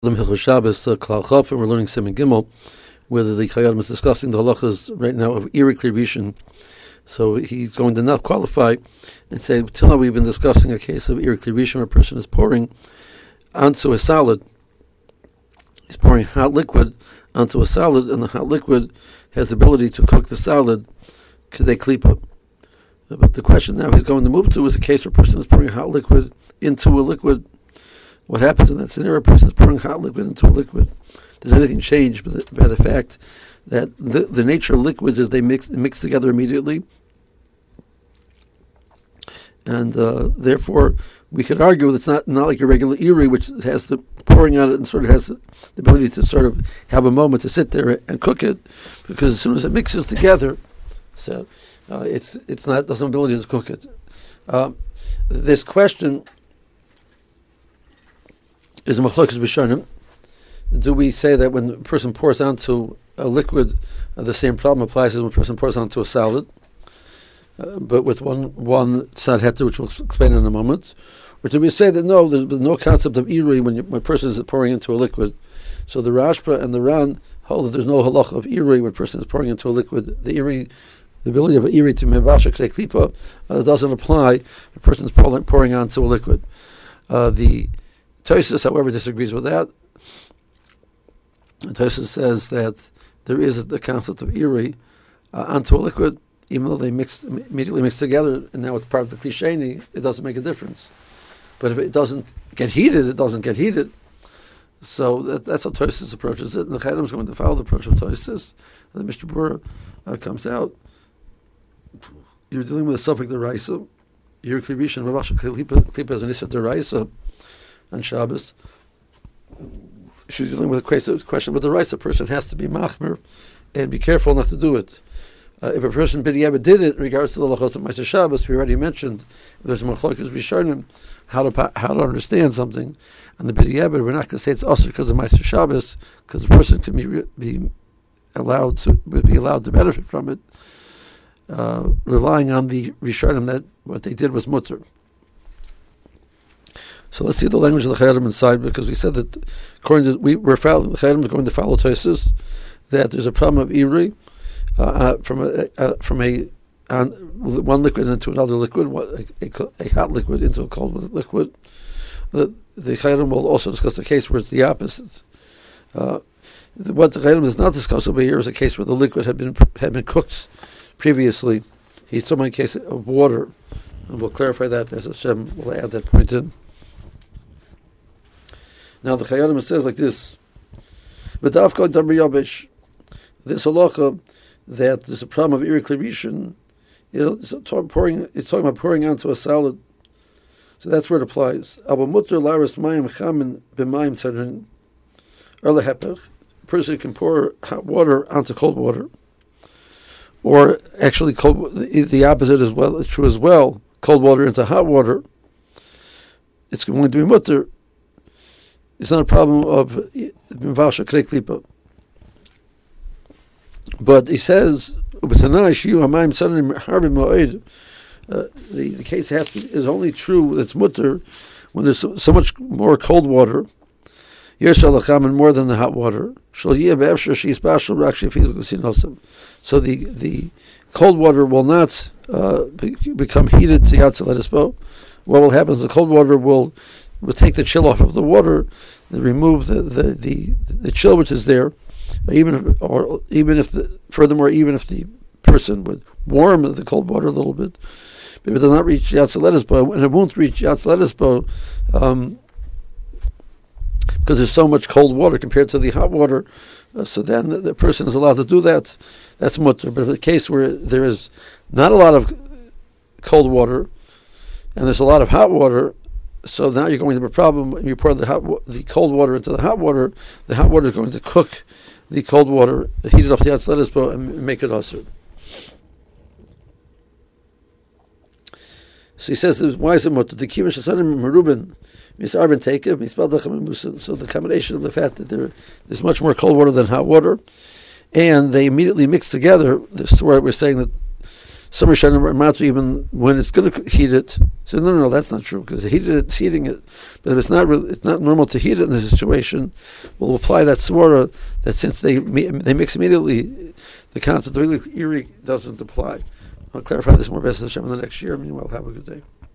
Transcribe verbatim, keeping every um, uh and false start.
Hilchos Shabbos, uh, Klal Chaf, and we're learning Siman Gimel, whether the Chayyim is discussing the halachas right now of Iri Klirishon. So he's going to now qualify and say, till now we've been discussing a case of Iri Klirishon where a person is pouring onto a salad. He's pouring hot liquid onto a salad, and the hot liquid has the ability to cook the salad, Kedei Klipa. But the question now he's going to move to is a case where a person is pouring hot liquid into a liquid. What happens in that scenario? A person is pouring hot liquid into a liquid. Does anything change by the, by the fact that the, the nature of liquids is they mix mix together immediately? And uh, therefore, we could argue that it's not, not like a regular Iri, which has the pouring on it and sort of has the ability to sort of have a moment to sit there and cook it, because as soon as it mixes together, so uh, it's it's not doesn't have ability to cook it. Uh, this question is a machlokes b'shonim. Do we say that when a person pours onto a liquid, uh, the same problem applies as when a person pours onto a salad, uh, but with one one tzad heter, which we'll explain in a moment? Or do we say that no, there's no concept of Iri when, you, when a person is pouring into a liquid? So the Rashba and the Ran hold that there's no halacha of Iri when a person is pouring into a liquid. The Iri, the ability of Iri to mevasha k'dei klipa uh, doesn't apply when a person is pouring, pouring onto a liquid. Uh, the Tosfos, however, disagrees with that. Tosfos says that there is the concept of Iri uh, onto a liquid, even though they mix immediately mix together, and now it's part of the klisheni, it doesn't make a difference. But if it doesn't get heated, it doesn't get heated. So that, that's how Tosfos approaches it, and the Chayyim is going to follow the approach of Tosfos. The Mishnah Berurah uh, comes out. You're dealing with a subject deraisa. Iri Klirishon, Mavasha Klipa is an issa deraisa on Shabbos. She's dealing with a question, but the rights a person has to be machmer and be careful not to do it. Uh, if a person b'diavad did it in regards to the lachos of Ma'aser Shabbos, we already mentioned there's a machlokes b'shonim how to how to understand something, and the b'diavad we're not going to say it's also because of Ma'aser Shabbos, because the person can be be allowed to would be allowed to benefit from it, uh, relying on the rishonim that what they did was mutter. So let's see the language of the Chayyim inside, because we said that according to we we're following the Chayyim is going to follow Tosfos that there's a problem of Iri uh, uh, from a uh, from a uh, one liquid into another liquid, a, a, a hot liquid into a cold liquid. The the Chayyim will also discuss the case where it's the opposite. Uh, what the Chayyim does not discuss over here is a case where the liquid had been had been cooked previously. He's talking about a case of water, and we'll clarify that as Hashem will add that point in. Now the Chayyim says like this: this halacha that there's a problem of Iri Klirishon, it's pouring. It's talking about pouring onto a salad, so that's where it applies. A person can pour hot water onto cold water, or actually cold. The opposite as well. It's true as well. Cold water into hot water. It's going to be mutter. It's not a problem of mevasha k'dei klipa. But he says, uh, the, the case has to, is only true that's mutter when there's so, so much more cold water, and more than the hot water. So the the cold water will not uh, be, become heated to yatzaledispo. What will happen is the cold water will will take the chill off of the water, and remove the, the, the, the chill which is there. Even if, or even if the, furthermore, even if the person would warm the cold water a little bit, but it does not reach yatzaledispo, and it won't reach yatzaledispo um, because there's so much cold water compared to the hot water. Uh, so then the, the person is allowed to do that. That's mutter. But in the case where there is not a lot of cold water and there's a lot of hot water, so now you're going to have a problem when you pour the hot, the cold water into the hot water. The hot water is going to cook the cold water, heat it off the yatzaledispo, and make it asur. So he says, why is it mutter? The kiva shesanim merubin misarben tekev mispaldachem musa. So the combination of the fact that there is much more cold water than hot water, and they immediately mix together. This is where we're saying that some Rishonim are matu even when it's going to heat it. So no, no, no, that's not true because heated it, it's heating it. But if it's not, really, it's not normal to heat it in this situation, we'll apply that svara that since they they mix immediately, the concept of iri doesn't apply. I'll clarify this more best Hashem in the next year. Meanwhile, have a good day.